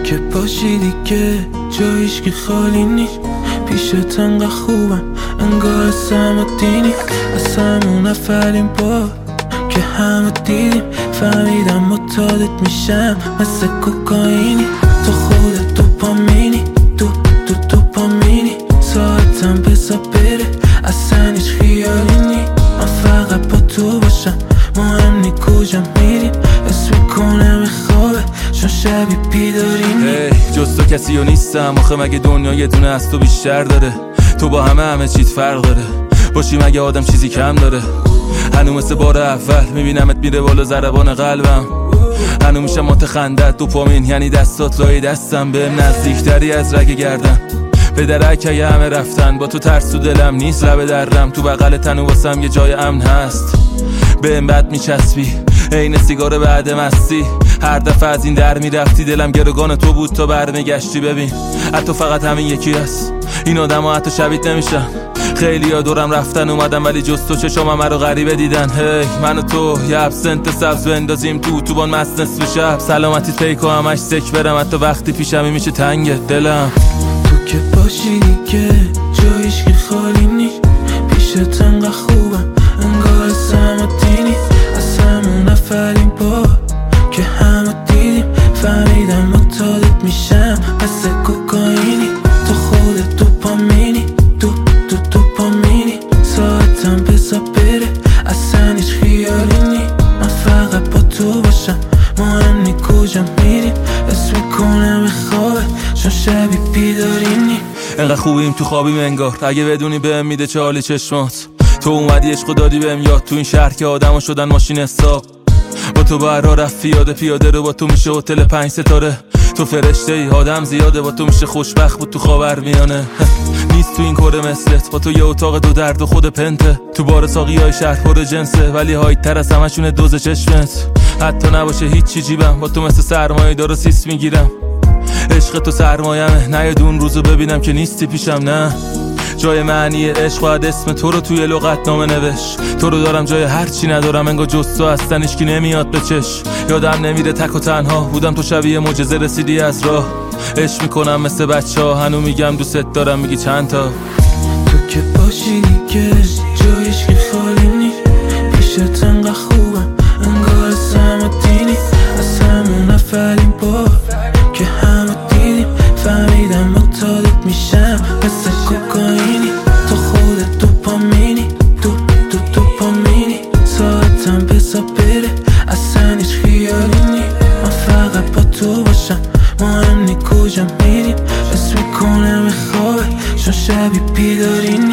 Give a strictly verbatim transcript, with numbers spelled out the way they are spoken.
که باشی دیگه جایش که خالی نیست، پیشت انقدر خوبم انگار سم و دینی. از همون اولین بار که همه دیدیم فهمیدم متعادت میشم مثل کوکائینی. تو خودت دوپامینی، دو دو دوپامینی، ساعتم بزا بره اصلا هیچ خیالی نی. من فقط با تو باشم مهم نی کجا میریم، اسم میکنم خوابه چون شبی بیداری نی. hey, جز تو کسی و نیستم آخه مگه دنیا یه دونه از تو بیشتر داره؟ تو با همه همه چیت فرق داره، باشی مگه آدم چیزی کم داره؟ هنو مثل بار اول میبینمت میره بالا ضربان قلبم، هنو میشم متخندت دوپامین یعنی دستات لای دستم، بهم نزدیکتری از رگ گردن. به درک اگه همه رفتن با تو ترس تو دلم نیست، لبه درم تو بغل تنو واسم یه جای امن هست. بهم بد میچسبی عین سیگار بعد مستی، هر دفعه از این در میرفتی دلم گروگان تو بود تا برمیگشتی. ببین حتی فقط همین یکی هست، این آدم ها حتی شبیت نمیشن. خیلی ها دورم رفتن اومدم ولی جز تو چشام همه رو غریبه دیدن. هی hey, من و تو یه ابسنت سبز بندازیم تو تو بان مست نصف شب، سلامتی پیک و همش سک برم حتی وقتی پیشمی میشه تنگ دلم. تو که باشی دیگه جایش که خالی نیست، پیشت انقدر خوبم انگار سم و دینی. از همون اولین بار که همه دیدیم فهمیدم متعادت میشم مثل کوکائینی. تو خودت دوپامینی، دو دو دوپامینی، ساعتم بزا بره اصلا هیچ خیالی نی. من فقط با تو باشم مهم نی کجا میریم، اسم میکنم خوابه چون شبی بیداری نی. انقدر خوبیم تو خوابیم انگار، اگه بدونی بهم میده چه حالی چشمات. تو اومدی عشق دادی بهم یاد، تو این شهر که آدما شدن ماشین حساب. با تو بر راه رفت پیاده پیاده رو، با تو میشه هتل پنج ستاره. تو فرشته ای آدم زیاده، با تو میشه خوشبخت بود تو خاورمیانه. نیست تو این کره مثلت، با تو یه اتاق دو درد و خود پنته. تو بار ساقی های شهر پر جنسه ولی هایت تر از همشونه دوز چشمت. حتی نباشه هیچ چی جیبم، با تو مثل سرمایه دار و سیس میگیرم. عشق تو سرمایمه، نه دون روزو ببینم که نیستی پیشم. نه جای معنی عشق باید اسم تو رو توی لغت نامه نوشت. تو رو دارم جای هر چی ندارم، انگار جز تو هستن هیچکی نمیاد به چش. یادم نمیره تک و تنها بودم، تو شبیه معجزه رسیدی از راه. عشق میکنم مثل بچه ها، هنو میگم دوست دارم میگی چند تا. تو که باشی دیگه جایش که خالی نی، پیشت انقدر خوبم انگار سم و دینی. از همون اولین بار که همه دیدیم فهمیدم متعادت میشم مثل کوکائینی. تو خودت دوپامینی، دو دو دوپامینی، ساعتم بزا بره اصلا هیچ خیالی نی. من فقط با تو باشم مهم نی کجا میریم، اسم میکنم خوابه چون شبی بیداری نی.